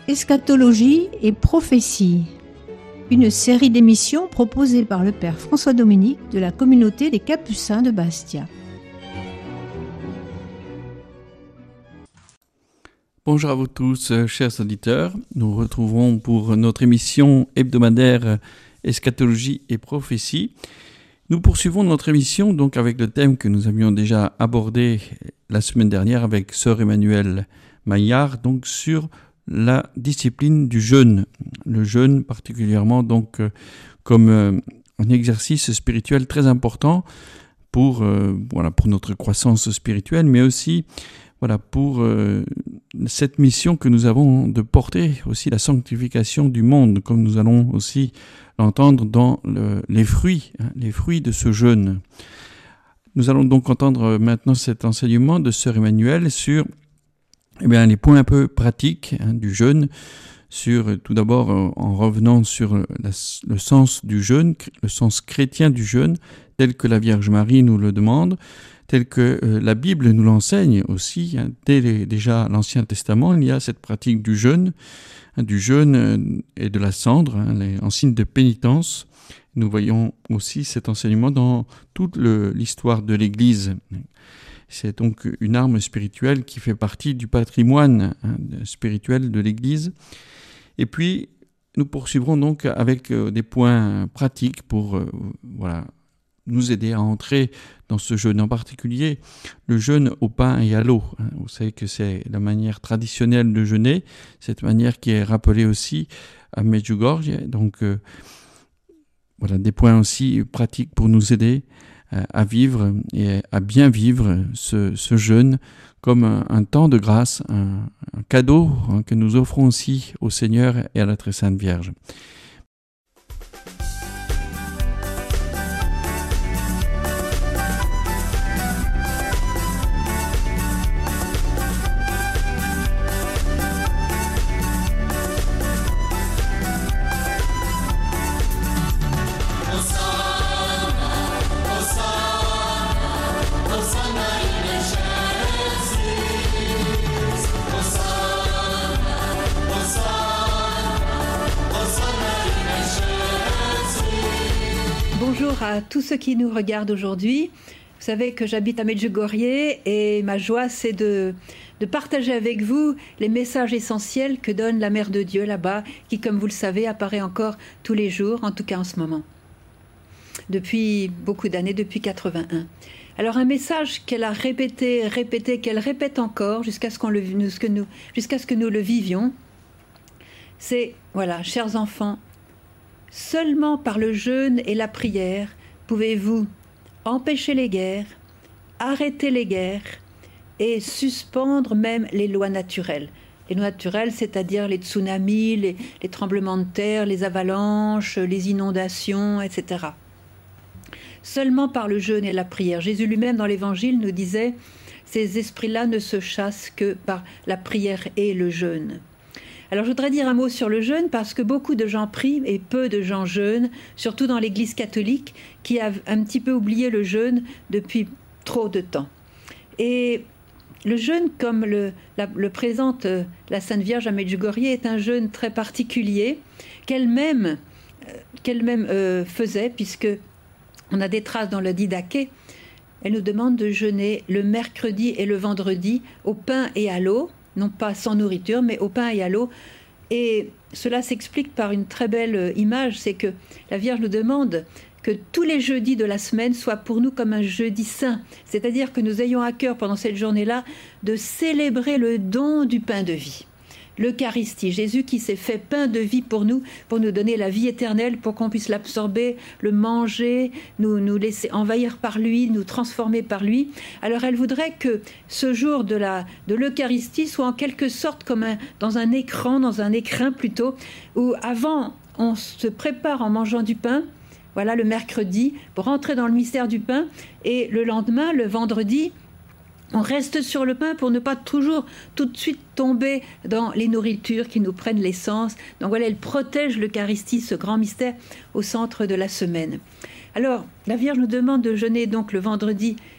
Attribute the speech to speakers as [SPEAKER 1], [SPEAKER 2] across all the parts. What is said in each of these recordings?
[SPEAKER 1] Eschatologie et prophétie, une série d'émissions proposée par le Père François-Dominique de la communauté des Capucins de Bastia.
[SPEAKER 2] Bonjour à vous tous, chers auditeurs. Nous retrouvons pour notre émission hebdomadaire Eschatologie et prophétie. Nous poursuivons notre émission donc avec le thème que nous avions déjà abordé la semaine dernière avec Sœur Emmanuelle Maillard, donc sur la discipline du jeûne. Le jeûne particulièrement donc comme un exercice spirituel très important pour notre croissance spirituelle, mais aussi pour cette mission que nous avons de porter aussi la sanctification du monde, comme nous allons aussi l'entendre dans les fruits de ce jeûne. Nous allons donc entendre maintenant cet enseignement de Sœur Emmanuelle sur les points un peu pratiques du jeûne, tout d'abord en revenant sur le sens du jeûne, le sens chrétien du jeûne, tel que la Vierge Marie nous le demande, tel que la Bible nous l'enseigne aussi. Dès déjà l'Ancien Testament, il y a cette pratique du jeûne et de la cendre, en signe de pénitence. Nous voyons aussi cet enseignement dans toute l'histoire de l'Église. C'est donc une arme spirituelle qui fait partie du patrimoine spirituel de l'Église. Et puis, nous poursuivrons donc avec des points pratiques pour nous aider à entrer dans ce jeûne. En particulier, le jeûne au pain et à l'eau. Vous savez que c'est la manière traditionnelle de jeûner, cette manière qui est rappelée aussi à Medjugorje. Donc, des points aussi pratiques pour nous aider à vivre et à bien vivre ce jeûne comme un temps de grâce, un cadeau que nous offrons aussi au Seigneur et à la Très Sainte Vierge.
[SPEAKER 3] Bonjour à tous ceux qui nous regardent aujourd'hui. Vous savez que j'habite à Medjugorje et ma joie c'est de partager avec vous les messages essentiels que donne la Mère de Dieu là-bas, qui comme vous le savez apparaît encore tous les jours, en tout cas en ce moment. Depuis beaucoup d'années, depuis 81. Alors un message qu'elle a répété, qu'elle répète encore jusqu'à ce que nous le vivions, c'est, chers enfants, seulement par le jeûne et la prière pouvez-vous empêcher les guerres, arrêter les guerres et suspendre même les lois naturelles. Les lois naturelles, c'est-à-dire les tsunamis, les tremblements de terre, les avalanches, les inondations, etc. Seulement par le jeûne et la prière. Jésus lui-même dans l'Évangile nous disait « Ces esprits-là ne se chassent que par la prière et le jeûne ». Alors je voudrais dire un mot sur le jeûne parce que beaucoup de gens prient et peu de gens jeûnent, surtout dans l'Église catholique qui a un petit peu oublié le jeûne depuis trop de temps. Et le jeûne, comme le présente la Sainte Vierge à Medjugorje, est un jeûne très particulier qu'elle-même faisait, puisque on a des traces dans le Didaché. Elle nous demande de jeûner le mercredi et le vendredi au pain et à l'eau, non pas sans nourriture, mais au pain et à l'eau. Et cela s'explique par une très belle image, c'est que la Vierge nous demande que tous les jeudis de la semaine soient pour nous comme un jeudi saint, c'est-à-dire que nous ayons à cœur pendant cette journée-là de célébrer le don du pain de vie. L'Eucharistie, Jésus qui s'est fait pain de vie pour nous donner la vie éternelle, pour qu'on puisse l'absorber, le manger, nous laisser envahir par lui, nous transformer par lui. Alors elle voudrait que ce jour de l'Eucharistie soit en quelque sorte comme dans un écrin plutôt, où avant on se prépare en mangeant du pain, le mercredi, pour entrer dans le mystère du pain, et le lendemain, le vendredi, on reste sur le pain pour ne pas toujours tout de suite tomber dans les nourritures qui nous prennent l'essence. Donc elle protège l'Eucharistie, ce grand mystère, au centre de la semaine. Alors, la Vierge nous demande de jeûner donc le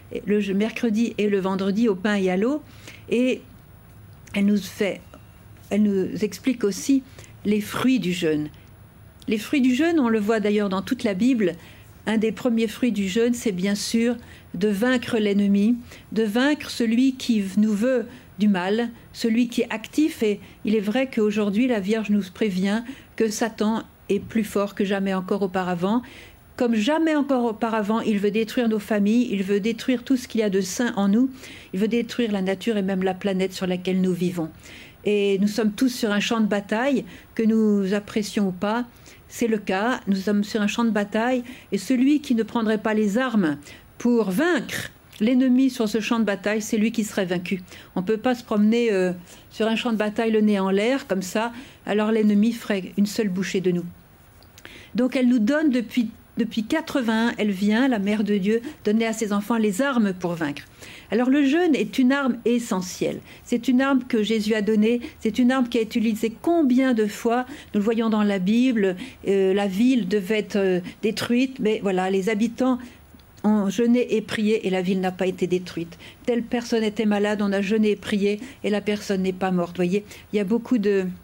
[SPEAKER 3] mercredi et le vendredi au pain et à l'eau. Et elle nous fait elle nous explique aussi les fruits du jeûne. Les fruits du jeûne, on le voit d'ailleurs dans toute la Bible, un des premiers fruits du jeûne, c'est bien sûr de vaincre l'ennemi, de vaincre celui qui nous veut du mal, celui qui est actif. Et il est vrai qu'aujourd'hui, la Vierge nous prévient que Satan est plus fort que jamais encore auparavant. Comme jamais encore auparavant, il veut détruire nos familles, il veut détruire tout ce qu'il y a de sain en nous, il veut détruire la nature et même la planète sur laquelle nous vivons. Et nous sommes tous sur un champ de bataille, que nous apprécions ou pas. C'est le cas, nous sommes sur un champ de bataille, et celui qui ne prendrait pas les armes pour vaincre l'ennemi sur ce champ de bataille, c'est lui qui serait vaincu. On ne peut pas se promener sur un champ de bataille le nez en l'air, comme ça, alors l'ennemi ferait une seule bouchée de nous. Donc elle nous donne depuis 81, elle vient, la Mère de Dieu, donner à ses enfants les armes pour vaincre. Alors le jeûne est une arme essentielle. C'est une arme que Jésus a donnée, c'est une arme qui a été utilisée combien de fois. Nous le voyons dans la Bible, la ville devait être détruite, mais voilà, les habitants ont jeûné et prié et la ville n'a pas été détruite. Telle personne était malade, on a jeûné et prié et la personne n'est pas morte. Vous voyez, il y a beaucoup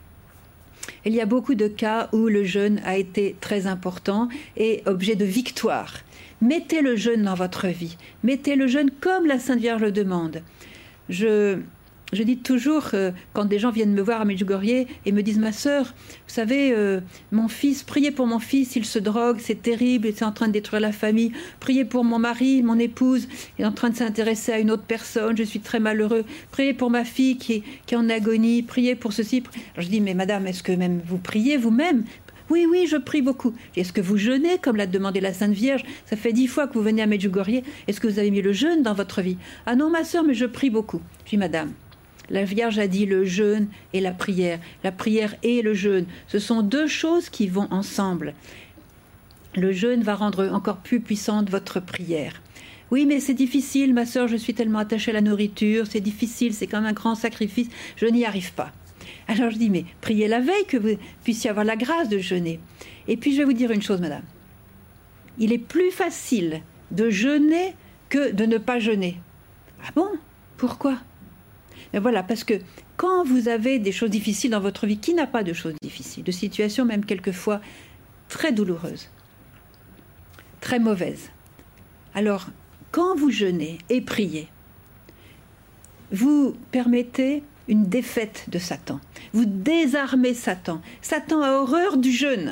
[SPEAKER 3] de cas où le jeûne a été très important et objet de victoire. Mettez le jeûne dans votre vie. Mettez le jeûne comme la Sainte Vierge le demande. Je dis toujours, quand des gens viennent me voir à Medjugorje et me disent « Ma sœur, vous savez, mon fils, priez pour mon fils, il se drogue, c'est terrible, c'est en train de détruire la famille. Priez pour mon mari, mon épouse, il est en train de s'intéresser à une autre personne, je suis très malheureux. Priez pour ma fille qui est en agonie, priez pour ceci. » Alors je dis « Mais madame, est-ce que même vous priez vous-même » ? Oui, je prie beaucoup. Est-ce que vous jeûnez, comme l'a demandé la Sainte Vierge? Ça fait 10 fois que vous venez à Medjugorje. Est-ce que vous avez mis le jeûne dans votre vie? Ah non, ma sœur, mais je prie beaucoup. Je dis, madame, la Vierge a dit le jeûne et la prière. La prière et le jeûne. Ce sont deux choses qui vont ensemble. Le jeûne va rendre encore plus puissante votre prière. Oui, mais c'est difficile, ma sœur, je suis tellement attachée à la nourriture, c'est difficile, c'est comme un grand sacrifice, je n'y arrive pas. Alors je dis, mais priez la veille que vous puissiez avoir la grâce de jeûner. Et puis je vais vous dire une chose, madame. Il est plus facile de jeûner que de ne pas jeûner. Ah bon? Pourquoi? Mais voilà, parce que quand vous avez des choses difficiles dans votre vie, qui n'a pas de choses difficiles, de situations même quelquefois très douloureuses, très mauvaises. Alors, quand vous jeûnez et priez, vous permettez une défaite de Satan. Vous désarmez Satan. Satan a horreur du jeûne.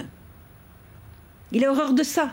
[SPEAKER 3] Il a horreur de ça.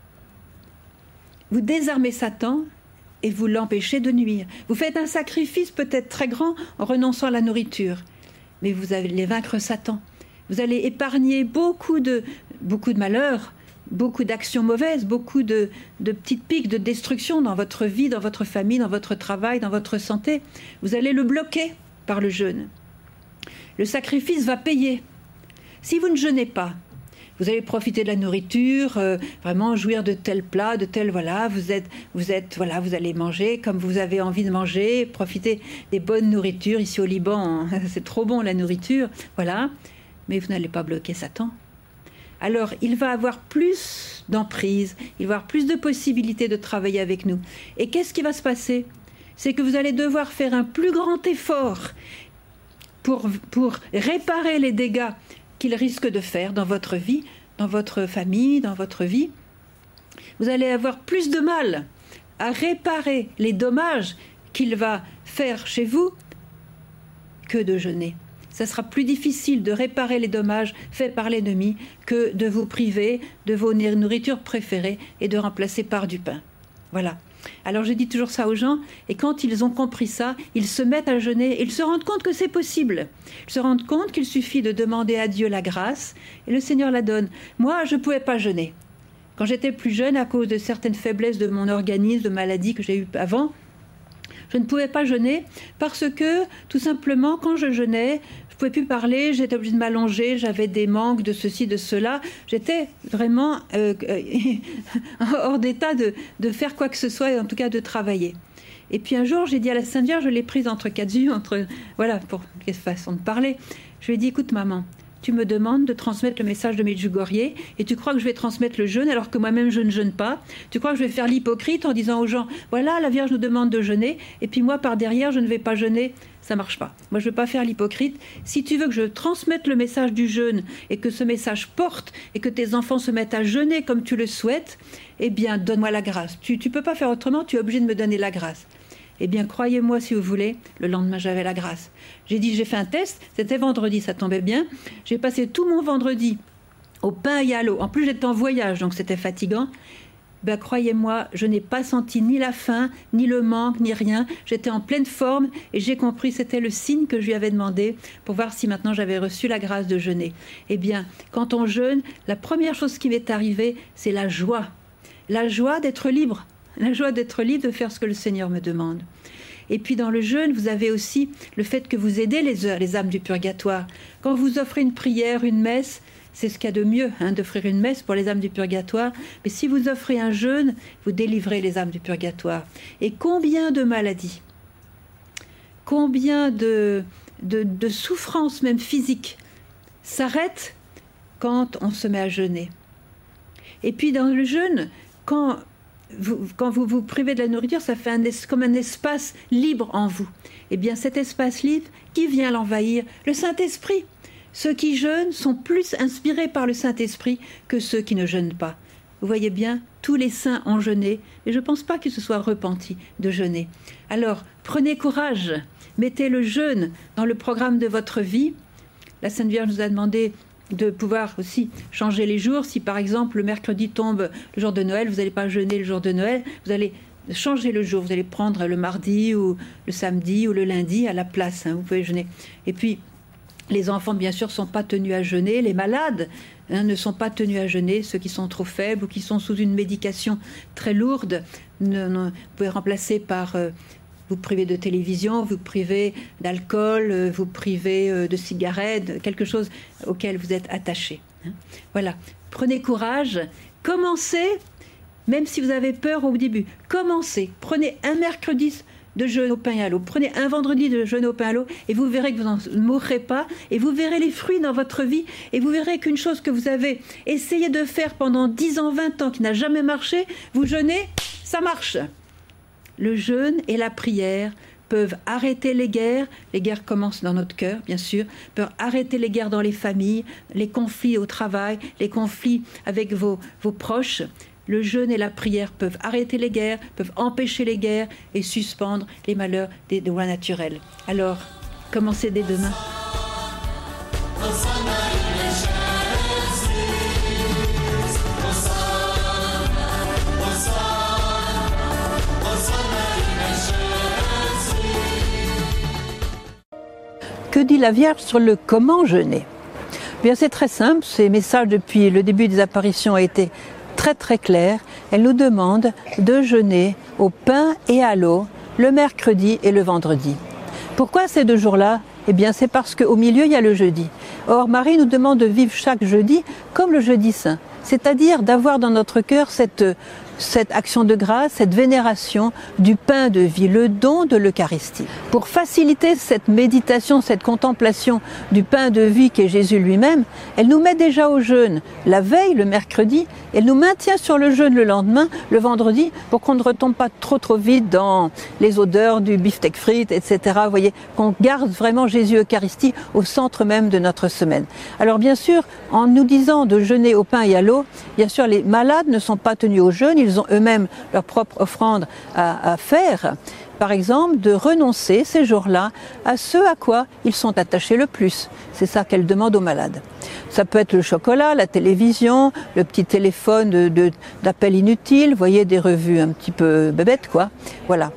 [SPEAKER 3] Vous désarmez Satan et vous l'empêchez de nuire. Vous faites un sacrifice peut-être très grand en renonçant à la nourriture, mais vous allez vaincre Satan. Vous allez épargner beaucoup de malheurs, beaucoup d'actions mauvaises, beaucoup de petites piques de destruction dans votre vie, dans votre famille, dans votre travail, dans votre santé. Vous allez le bloquer par le jeûne. Le sacrifice va payer. Si vous ne jeûnez pas, vous allez profiter de la nourriture, vraiment jouir de tel plat, de tel voilà, vous allez manger comme vous avez envie de manger, profiter des bonnes nourritures. Ici au Liban, c'est trop bon la nourriture, voilà. Mais vous n'allez pas bloquer Satan. Alors, il va avoir plus d'emprise, il va avoir plus de possibilités de travailler avec nous. Et qu'est-ce qui va se passer ? C'est que vous allez devoir faire un plus grand effort pour réparer les dégâts qu'il risque de faire dans votre vie, dans votre famille, dans votre vie. Vous allez avoir plus de mal à réparer les dommages qu'il va faire chez vous que de jeûner. Ça sera plus difficile de réparer les dommages faits par l'ennemi que de vous priver de vos nourritures préférées et de remplacer par du pain. Voilà. Alors je dis toujours ça aux gens, et quand ils ont compris ça, ils se mettent à jeûner, ils se rendent compte que c'est possible. Ils se rendent compte qu'il suffit de demander à Dieu la grâce, et le Seigneur la donne. Moi, je ne pouvais pas jeûner. Quand j'étais plus jeune, à cause de certaines faiblesses de mon organisme, de maladies que j'ai eues avant, je ne pouvais pas jeûner parce que, tout simplement, quand je jeûnais, je ne pouvais plus parler, j'étais obligée de m'allonger, j'avais des manques de ceci, de cela. J'étais vraiment hors d'état de faire quoi que ce soit, et en tout cas de travailler. Et puis un jour, j'ai dit à la Sainte Vierge, je l'ai prise entre quatre yeux, voilà, pour quelle façon de parler. Je lui ai dit, écoute maman, tu me demandes de transmettre le message de Medjugorje et tu crois que je vais transmettre le jeûne alors que moi-même je ne jeûne pas. Tu crois que je vais faire l'hypocrite en disant aux gens, voilà, la Vierge nous demande de jeûner et puis moi par derrière je ne vais pas jeûner. Ça marche pas. Moi, je ne veux pas faire l'hypocrite. Si tu veux que je transmette le message du jeûne et que ce message porte et que tes enfants se mettent à jeûner comme tu le souhaites, eh bien, donne-moi la grâce. Tu peux pas faire autrement, tu es obligé de me donner la grâce. Eh bien, croyez-moi si vous voulez, le lendemain, j'avais la grâce. J'ai fait un test, c'était vendredi, ça tombait bien. J'ai passé tout mon vendredi au pain et à l'eau. En plus, j'étais en voyage, donc c'était fatigant. Ben, croyez-moi, je n'ai pas senti ni la faim, ni le manque, ni rien. J'étais en pleine forme et j'ai compris que c'était le signe que je lui avais demandé pour voir si maintenant j'avais reçu la grâce de jeûner. Eh bien, quand on jeûne, la première chose qui m'est arrivée, c'est la joie. La joie d'être libre. La joie d'être libre de faire ce que le Seigneur me demande. Et puis dans le jeûne, vous avez aussi le fait que vous aidez les âmes du purgatoire. Quand vous offrez une prière, une messe, c'est ce qu'il y a de mieux, d'offrir une messe pour les âmes du purgatoire. Mais si vous offrez un jeûne, vous délivrez les âmes du purgatoire. Et combien de maladies, combien de souffrances, même physiques, s'arrêtent quand on se met à jeûner. Et puis dans le jeûne, quand vous vous privez de la nourriture, ça fait comme un espace libre en vous. Eh bien cet espace libre, qui vient l'envahir? Le Saint-Esprit. Ceux qui jeûnent sont plus inspirés par le Saint-Esprit que ceux qui ne jeûnent pas. Vous voyez bien, tous les saints ont jeûné, et je ne pense pas qu'ils se soient repentis de jeûner. Alors, prenez courage, mettez le jeûne dans le programme de votre vie. La Sainte Vierge nous a demandé de pouvoir aussi changer les jours. Si par exemple le mercredi tombe le jour de Noël, vous n'allez pas jeûner le jour de Noël, vous allez changer le jour, vous allez prendre le mardi ou le samedi ou le lundi à la place, vous pouvez jeûner. Et puis, les enfants, bien sûr, ne sont pas tenus à jeûner. Les malades ne sont pas tenus à jeûner. Ceux qui sont trop faibles ou qui sont sous une médication très lourde, vous pouvez remplacer par... vous privez de télévision, vous privez d'alcool, vous privez de cigarettes, quelque chose auquel vous êtes attaché. Voilà. Prenez courage. Commencez, même si vous avez peur au début. Commencez. Prenez un mercredi de jeûne au pain et à l'eau. Prenez un vendredi de jeûne au pain et à l'eau et vous verrez que vous n'en mourrez pas et vous verrez les fruits dans votre vie et vous verrez qu'une chose que vous avez essayé de faire pendant 10 ans, 20 ans qui n'a jamais marché, vous jeûnez, ça marche. Le jeûne et la prière peuvent arrêter les guerres commencent dans notre cœur, bien sûr, peuvent arrêter les guerres dans les familles, les conflits au travail, les conflits avec vos proches. Le jeûne et la prière peuvent arrêter les guerres, peuvent empêcher les guerres et suspendre les malheurs des lois naturelles. Alors, commencez dès demain.
[SPEAKER 4] Que dit la Vierge sur le comment jeûner? Bien, c'est très simple, ces messages depuis le début des apparitions ont été très clair. Elle nous demande de jeûner au pain et à l'eau le mercredi et le vendredi. Pourquoi ces 2 jours-là? Eh bien, c'est parce qu'au milieu, il y a le jeudi. Or, Marie nous demande de vivre chaque jeudi comme le jeudi saint, c'est-à-dire d'avoir dans notre cœur cette action de grâce, cette vénération du pain de vie, le don de l'Eucharistie. Pour faciliter cette méditation, cette contemplation du pain de vie qu'est Jésus lui-même, elle nous met déjà au jeûne la veille, le mercredi, elle nous maintient sur le jeûne le lendemain, le vendredi, pour qu'on ne retombe pas trop vite dans les odeurs du beefsteak frites, etc. Vous voyez, qu'on garde vraiment Jésus Eucharistie au centre même de notre semaine. Alors bien sûr, en nous disant de jeûner au pain et à l'eau, bien sûr les malades ne sont pas tenus au jeûne, ils ont eux-mêmes leur propre offrande à faire. Par exemple, de renoncer ces jours-là à ce à quoi ils sont attachés le plus. C'est ça qu'elle demande aux malades. Ça peut être le chocolat, la télévision, le petit téléphone d'appel inutile, vous voyez, des revues un petit peu bébêtes, quoi. Voilà.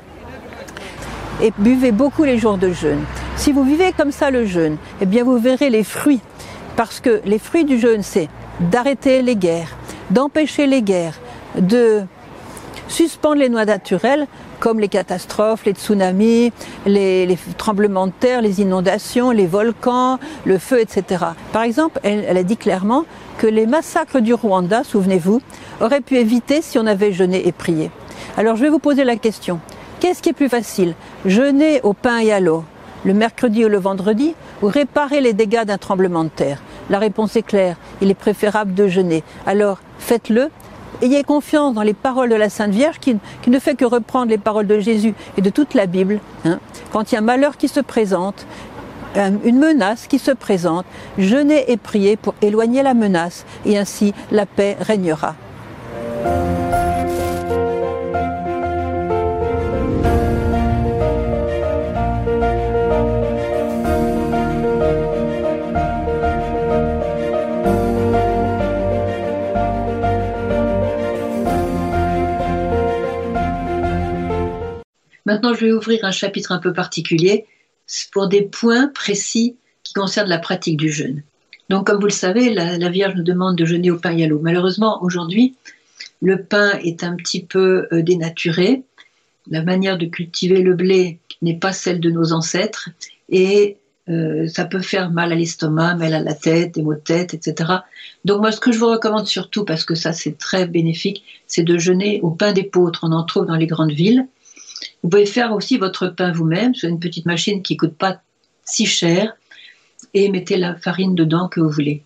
[SPEAKER 4] Et buvez beaucoup les jours de jeûne. Si vous vivez comme ça le jeûne, eh bien vous verrez les fruits. Parce que les fruits du jeûne, c'est d'arrêter les guerres, d'empêcher les guerres, de suspendre les lois naturelles comme les catastrophes, les tsunamis, les tremblements de terre, les inondations, les volcans, le feu, etc. Par exemple, elle a dit clairement que les massacres du Rwanda, souvenez-vous, auraient pu éviter si on avait jeûné et prié. Alors je vais vous poser la question, qu'est-ce qui est plus facile? Jeûner au pain et à l'eau, le mercredi ou le vendredi, ou réparer les dégâts d'un tremblement de terre? La réponse est claire, il est préférable de jeûner. Alors faites-le. Ayez confiance dans les paroles de la Sainte Vierge qui ne fait que reprendre les paroles de Jésus et de toute la Bible. Quand il y a un malheur qui se présente, une menace qui se présente, jeûnez et priez pour éloigner la menace et ainsi la paix régnera.
[SPEAKER 5] Maintenant, je vais ouvrir un chapitre un peu particulier pour des points précis qui concernent la pratique du jeûne. Donc, comme vous le savez, la Vierge nous demande de jeûner au pain et à l'eau. Malheureusement, aujourd'hui, le pain est un petit peu dénaturé. La manière de cultiver le blé n'est pas celle de nos ancêtres et ça peut faire mal à l'estomac, mal à la tête, des maux de tête, etc. Donc moi, ce que je vous recommande surtout, parce que ça c'est très bénéfique, c'est de jeûner au pain d'épeautre. On en trouve dans les grandes villes. Vous pouvez faire aussi votre pain vous-même sur une petite machine qui ne coûte pas si cher et mettez la farine dedans que vous voulez.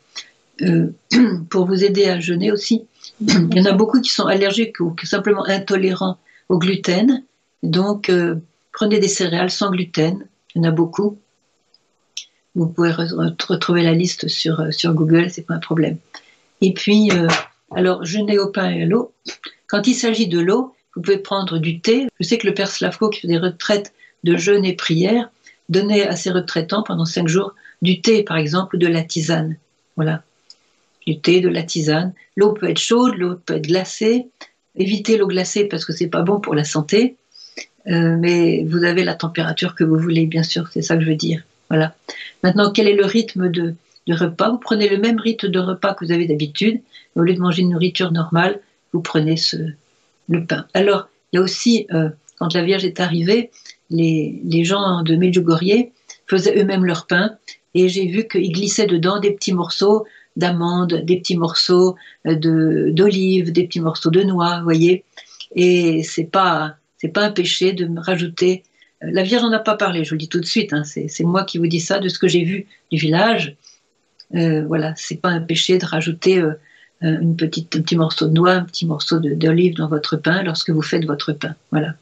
[SPEAKER 5] Pour vous aider à jeûner aussi, il y en a beaucoup qui sont allergiques ou simplement intolérants au gluten. Donc, prenez des céréales sans gluten. Il y en a beaucoup. Vous pouvez retrouver la liste sur Google, c'est pas un problème. Et puis, alors, jeûner au pain et à l'eau. Quand il s'agit de l'eau, vous pouvez prendre du thé. Je sais que le père Slavko, qui fait des retraites de jeûne et prière, donnait à ses retraitants pendant 5 jours du thé, par exemple, ou de la tisane. Voilà. Du thé, de la tisane. L'eau peut être chaude, l'eau peut être glacée. Évitez l'eau glacée parce que c'est pas bon pour la santé. Mais vous avez la température que vous voulez, bien sûr, c'est ça que je veux dire. Voilà. Maintenant, quel est le rythme de repas? Vous prenez le même rythme de repas que vous avez d'habitude. Au lieu de manger une nourriture normale, vous prenez le pain. Alors, il y a aussi, quand la Vierge est arrivée, les gens de Medjugorje faisaient eux-mêmes leur pain et j'ai vu qu'ils glissaient dedans des petits morceaux d'amandes, des petits morceaux d'olives, des petits morceaux de noix, vous voyez. Et c'est pas un péché de rajouter. La Vierge n'en a pas parlé, je vous le dis tout de suite, hein, c'est moi qui vous dis ça de ce que j'ai vu du village. Voilà, c'est pas un péché de rajouter un petit morceau de noix, un petit morceau d'olive dans votre pain lorsque vous faites votre pain. Voilà.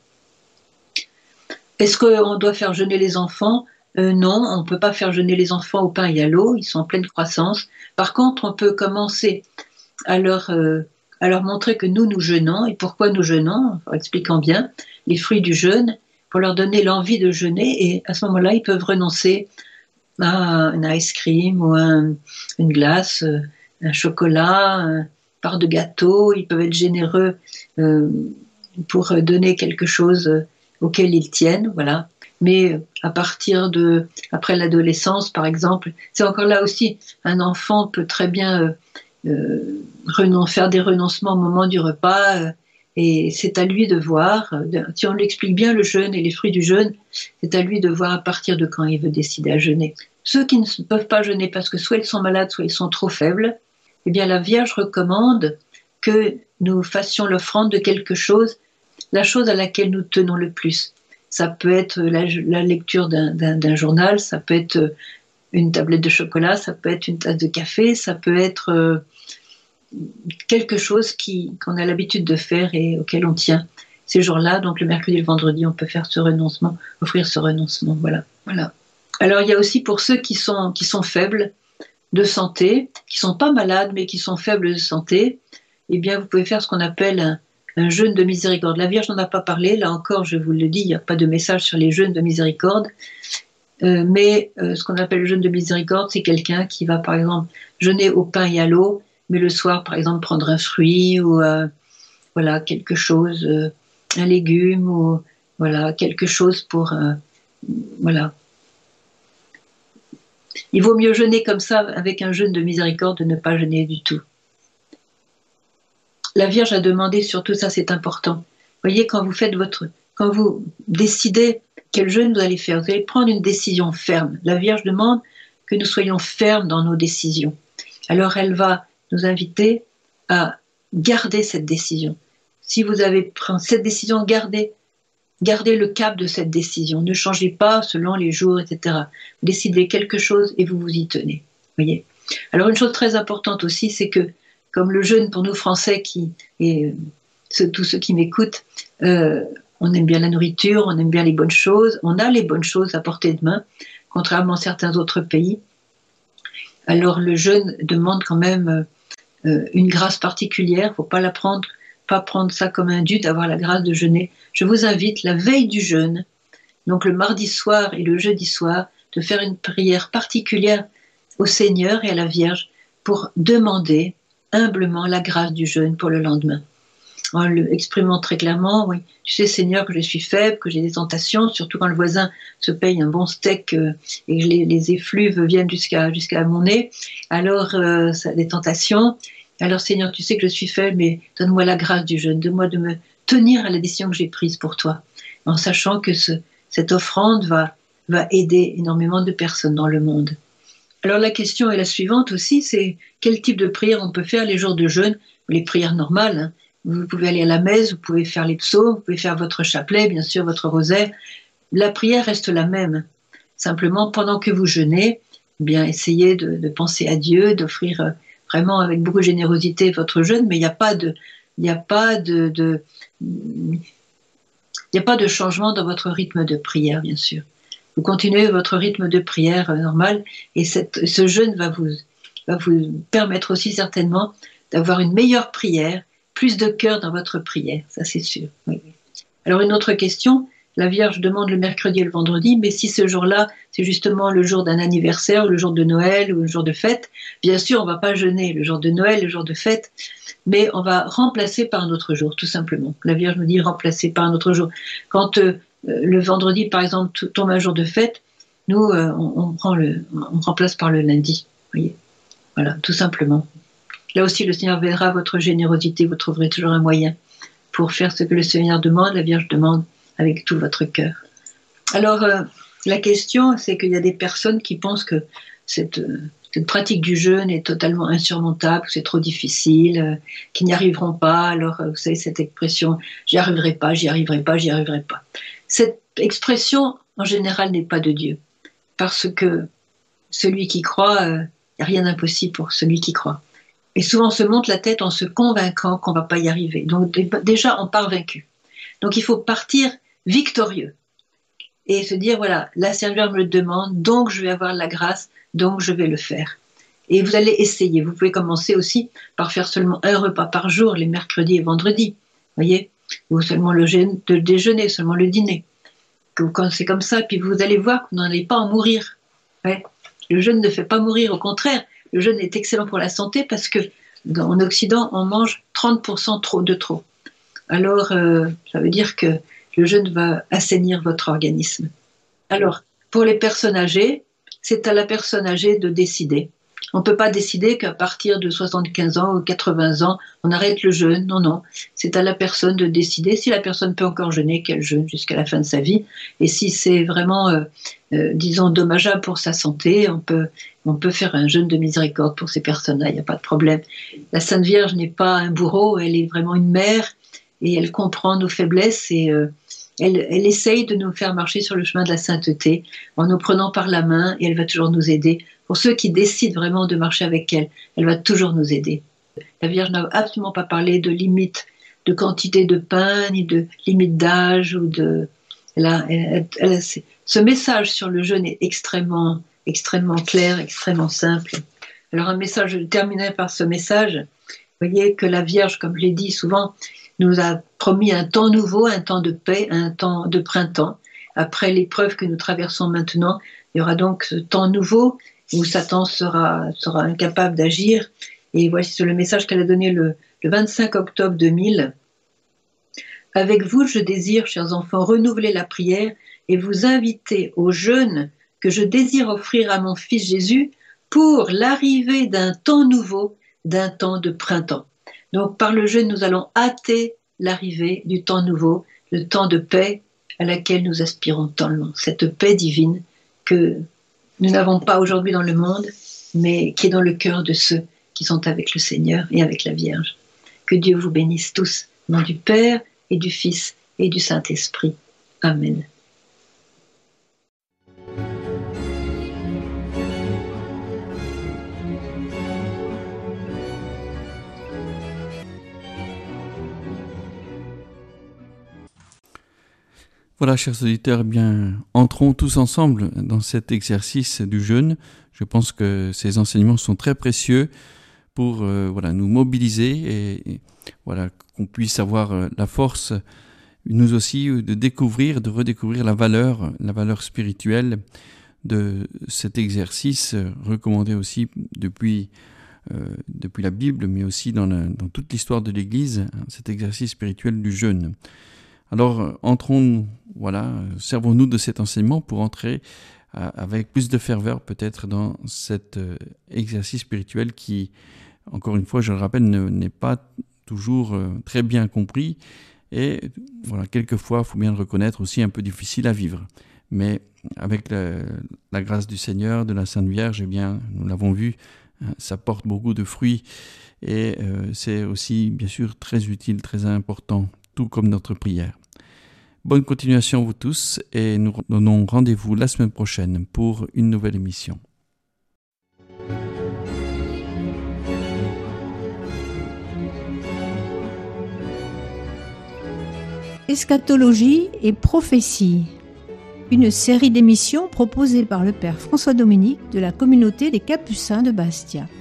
[SPEAKER 5] Est-ce qu'on doit faire jeûner les enfants? Non, on ne peut pas faire jeûner les enfants au pain et à l'eau, ils sont en pleine croissance. Par contre, on peut commencer à leur montrer que nous jeûnons et pourquoi nous jeûnons, en expliquant bien les fruits du jeûne, pour leur donner l'envie de jeûner et à ce moment-là, ils peuvent renoncer à un ice cream ou une glace, un chocolat, une part de gâteau. Ils peuvent être généreux pour donner quelque chose auquel ils tiennent, voilà. Mais à partir après l'adolescence, par exemple, c'est encore là aussi, un enfant peut très bien faire des renoncements au moment du repas, et c'est à lui de voir, si on lui explique bien le jeûne et les fruits du jeûne, c'est à lui de voir à partir de quand il veut décider à jeûner. Ceux qui ne peuvent pas jeûner parce que soit ils sont malades, soit ils sont trop faibles, eh bien la Vierge recommande que nous fassions l'offrande de quelque chose, la chose à laquelle nous tenons le plus. Ça peut être la lecture d'un journal, ça peut être une tablette de chocolat, ça peut être une tasse de café, ça peut être quelque chose qu'on a l'habitude de faire et auquel on tient. Ces jours-là, donc le mercredi et le vendredi, on peut faire ce renoncement, offrir ce renoncement. Voilà. Alors il y a aussi pour ceux qui sont faibles de santé, qui sont pas malades mais qui sont faibles de santé, eh bien vous pouvez faire ce qu'on appelle un jeûne de miséricorde. La Vierge n'en a pas parlé, là encore je vous le dis, il n'y a pas de message sur les jeûnes de miséricorde, mais ce qu'on appelle le jeûne de miséricorde, c'est quelqu'un qui va par exemple jeûner au pain et à l'eau, mais le soir par exemple prendre un fruit ou voilà, quelque chose, un légume ou voilà, quelque chose pour voilà. Il vaut mieux jeûner comme ça avec un jeûne de miséricorde de ne pas jeûner du tout. La Vierge a demandé surtout ça, c'est important. Vous voyez, quand vous décidez quel jeûne vous allez faire, vous allez prendre une décision ferme. La Vierge demande que nous soyons fermes dans nos décisions. Alors elle va nous inviter à garder cette décision. Si vous avez pris cette décision, gardez le cap de cette décision. Ne changez pas selon les jours, etc. Vous décidez quelque chose et vous vous y tenez. Voyez. Alors une chose très importante aussi, c'est que comme le jeûne pour nous Français et tous ceux qui m'écoutent, on aime bien la nourriture, on aime bien les bonnes choses, on a les bonnes choses à portée de main, contrairement à certains autres pays. Alors le jeûne demande quand même une grâce particulière, il ne faut pas prendre ça comme un dû d'avoir la grâce de jeûner. Je vous invite la veille du jeûne, donc le mardi soir et le jeudi soir, de faire une prière particulière au Seigneur et à la Vierge pour demander humblement la grâce du jeûne pour le lendemain. En l'exprimant très clairement, oui, tu sais Seigneur que je suis faible, que j'ai des tentations, surtout quand le voisin se paye un bon steak et que les effluves viennent jusqu'à mon nez, alors ça a des tentations. Alors Seigneur, tu sais que je suis faible, mais donne-moi la grâce du jeûne, donne-moi de me tenir à la décision que j'ai prise pour toi, en sachant que cette offrande va aider énormément de personnes dans le monde. Alors la question est la suivante aussi, c'est quel type de prière on peut faire les jours de jeûne, les prières normales, hein. Vous pouvez aller à la messe, vous pouvez faire les psaumes, vous pouvez faire votre chapelet, bien sûr, votre rosaire. La prière reste la même. Simplement, pendant que vous jeûnez, eh bien, essayez de penser à Dieu, d'offrir vraiment avec beaucoup de générosité votre jeûne, mais il n'y a pas de changement dans votre rythme de prière, bien sûr. Vous continuez votre rythme de prière normal, et ce jeûne va vous permettre aussi certainement d'avoir une meilleure prière, plus de cœur dans votre prière, ça c'est sûr. Oui. Alors une autre question, la Vierge demande le mercredi et le vendredi, mais si ce jour-là, c'est justement le jour d'un anniversaire, ou le jour de Noël, ou le jour de fête, bien sûr, on ne va pas jeûner le jour de Noël, le jour de fête, mais on va remplacer par un autre jour, tout simplement. La Vierge nous dit remplacer par un autre jour. Quand le vendredi, par exemple, tombe un jour de fête, nous, on remplace par le lundi. Voyez, voilà, tout simplement. Là aussi, le Seigneur verra votre générosité, vous trouverez toujours un moyen pour faire ce que le Seigneur demande, la Vierge demande avec tout votre cœur. Alors, la question, c'est qu'il y a des personnes qui pensent que cette pratique du jeûne est totalement insurmontable, que c'est trop difficile, qu'ils n'y arriveront pas. Alors, vous savez, cette expression « j'y arriverai pas, j'y arriverai pas, j'y arriverai pas ». Cette expression, en général, n'est pas de Dieu, parce que celui qui croit, il n'y a rien d'impossible pour celui qui croit. Et souvent, on se monte la tête en se convainquant qu'on ne va pas y arriver. Donc déjà, on part vaincu. Donc il faut partir victorieux et se dire, voilà, la Seigneur me le demande, donc je vais avoir la grâce, donc je vais le faire. Et vous allez essayer. Vous pouvez commencer aussi par faire seulement un repas par jour, les mercredis et vendredis, voyez, ou seulement le déjeuner, seulement le dîner. Quand c'est comme ça, puis vous allez voir que vous n'allez pas en mourir. Ouais. Le jeûne ne fait pas mourir, au contraire. Le jeûne est excellent pour la santé parce qu'en Occident, on mange 30% de trop. Alors, ça veut dire que le jeûne va assainir votre organisme. Alors, pour les personnes âgées, c'est à la personne âgée de décider. On ne peut pas décider qu'à partir de 75 ans ou 80 ans, on arrête le jeûne. Non, non. C'est à la personne de décider. Si la personne peut encore jeûner, qu'elle jeûne jusqu'à la fin de sa vie. Et si c'est vraiment, disons, dommageable pour sa santé, on peut faire un jeûne de miséricorde pour ces personnes-là. Il n'y a pas de problème. La Sainte Vierge n'est pas un bourreau. Elle est vraiment une mère et elle comprend nos faiblesses et elle essaye de nous faire marcher sur le chemin de la sainteté en nous prenant par la main et elle va toujours nous aider. Pour ceux qui décident vraiment de marcher avec elle, elle va toujours nous aider. La Vierge n'a absolument pas parlé de limite de quantité de pain, ni de limite d'âge. Ce message sur le jeûne est extrêmement clair, extrêmement simple. Alors un message, je terminerai par ce message. Vous voyez que la Vierge, comme je l'ai dit souvent, nous a promis un temps nouveau, un temps de paix, un temps de printemps. Après l'épreuve que nous traversons maintenant, il y aura donc ce temps nouveau où Satan sera incapable d'agir. Et voici le message qu'elle a donné le 25 octobre 2000. Avec vous, je désire, chers enfants, renouveler la prière et vous inviter au jeûne que je désire offrir à mon fils Jésus pour l'arrivée d'un temps nouveau, d'un temps de printemps. Donc par le jeûne, nous allons hâter l'arrivée du temps nouveau, le temps de paix à laquelle nous aspirons tellement. Cette paix divine que nous n'avons pas aujourd'hui dans le monde, mais qui est dans le cœur de ceux qui sont avec le Seigneur et avec la Vierge. Que Dieu vous bénisse tous, au nom du Père et du Fils et du Saint-Esprit. Amen.
[SPEAKER 2] Voilà, chers auditeurs, eh bien, entrons tous ensemble dans cet exercice du jeûne. Je pense que ces enseignements sont très précieux pour nous mobiliser et qu'on puisse avoir la force, nous aussi, de redécouvrir la valeur spirituelle de cet exercice recommandé aussi depuis la Bible, mais aussi dans toute l'histoire de l'Église, cet exercice spirituel du jeûne. Alors, servons-nous de cet enseignement pour entrer avec plus de ferveur peut-être dans cet exercice spirituel qui, encore une fois, je le rappelle, n'est pas toujours très bien compris et quelquefois, il faut bien le reconnaître, aussi un peu difficile à vivre. Mais avec la grâce du Seigneur, de la Sainte Vierge, eh bien, nous l'avons vu, ça porte beaucoup de fruits et c'est aussi, bien sûr, très utile, très important, tout comme notre prière. Bonne continuation à vous tous et nous donnons rendez-vous la semaine prochaine pour une nouvelle émission.
[SPEAKER 1] Eschatologie et prophétie. Une série d'émissions proposée par le Père François Dominique de la communauté des Capucins de Bastia.